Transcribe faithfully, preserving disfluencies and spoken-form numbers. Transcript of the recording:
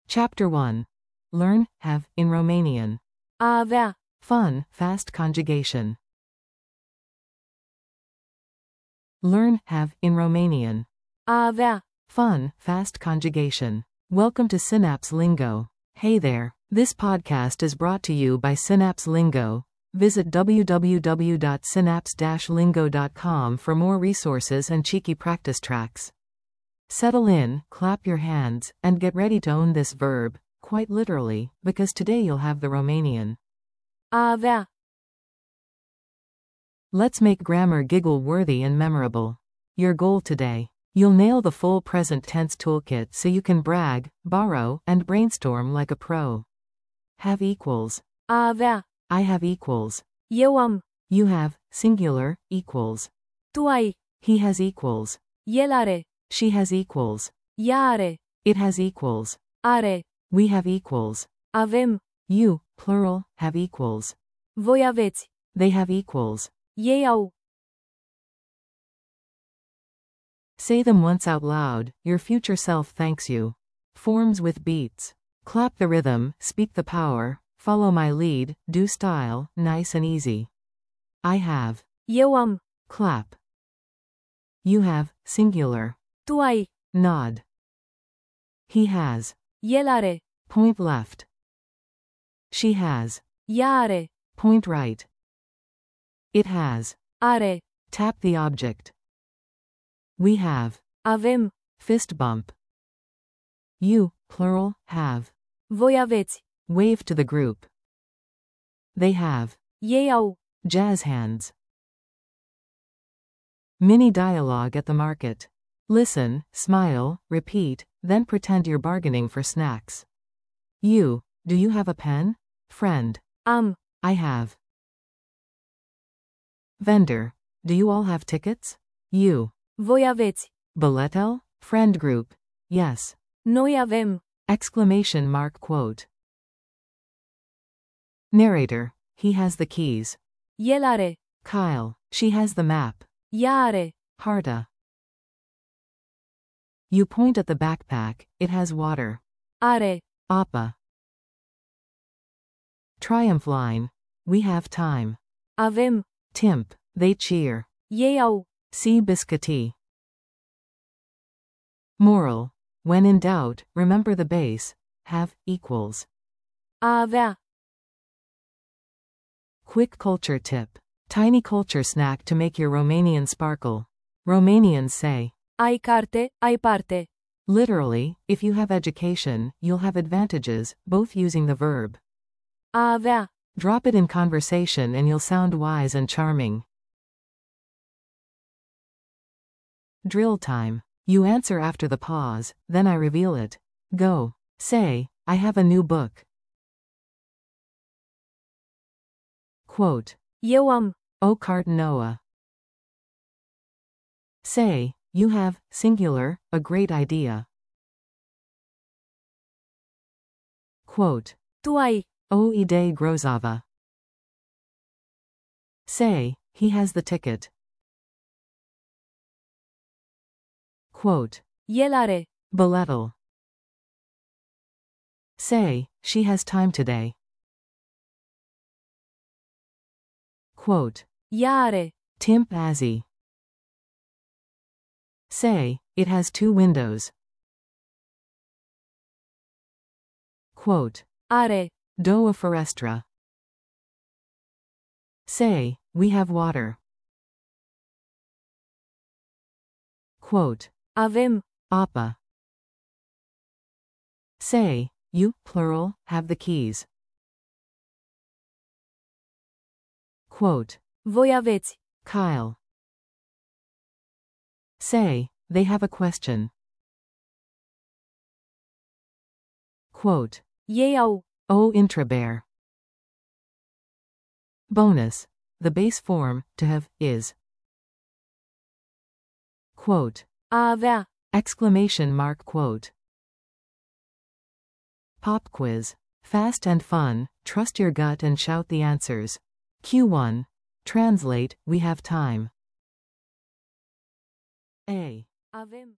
Chapter one. Learn, have, in Romanian. A avea. Fun, fast conjugation. Learn, have, in Romanian. A avea. Fun, fast conjugation. Welcome to Synapse Lingo. Hey there. This podcast is brought to you by Synapse Lingo. Visit w w w dot synapse dash lingo dot com for more resources and cheeky practice tracks. Settle in, clap your hands, and get ready to own this verb, quite literally, because today you'll have the Romanian. A avea. Let's make grammar giggle-worthy and memorable. Your goal today. You'll nail the full present tense toolkit so you can brag, borrow, and brainstorm like a pro. Have equals. A avea. I have equals. Eu am. You have, singular, equals. Tu ai. He has equals. El are. She has equals. Ea are. It has equals. Are. We have equals. Avem. You, plural, have equals. Voi aveți. They have equals. Ei au. Say them once out loud, your future self thanks you. Forms with beats. Clap the rhythm, speak the power, follow my lead, do style, nice and easy. I have. Eu am. Clap. You have, singular. Tu ai. Nod. He has. El are. Point left. She has. Ea are. Point right. It has. Are. Tap the object. We have. Avem. Fist bump. You, plural, have. Voi aveți. Wave to the group. They have. Ei au. Jazz hands. Mini dialogue at the market. Listen, smile, repeat, then pretend you're bargaining for snacks. You, do you have a pen? Friend. Am. I have. Vendor, do you all have tickets? You. Voi aveți. Biletel? Friend group. Yes. Noi avem. Exclamation mark quote. Narrator, he has the keys. El are. Kyle, she has the map. Ea are. Harta. You point at the backpack, it has water. Are. Appa. Triumph line, we have time. Avem. Timp, they cheer. Ei au. See biscuity. Moral, when in doubt, remember the base, have, equals. A avea. Quick culture tip. Tiny culture snack to make your Romanian sparkle. Romanians say, Ai carte, ai parte. Literally, if you have education, you'll have advantages, both using the verb. A avea. Drop it in conversation and you'll sound wise and charming. Drill time. You answer after the pause, then I reveal it. Go. Say, I have a new book. Quote. Eu am. O cart Noah. Say, you have, singular, a great idea. Quote. Tu ai. O idee grozava. Say, he has the ticket. Quote. El are. Biletel. Say, she has time today. Quote. Ea are. Timp azi. Say, it has two windows. Quote. Are. Două ferestre. Say, we have water. Quote. Avem. Appa. Say, you, plural, have the keys. Quote. Voi aveți. Kyle. Say, they have a question. Quote. Ei au. O intrabear. Bonus. The base form, to have, is. Quote. A avea. Exclamation mark quote. Pop quiz. Fast and fun, trust your gut and shout the answers. Q one. Translate, we have time. A. Avem.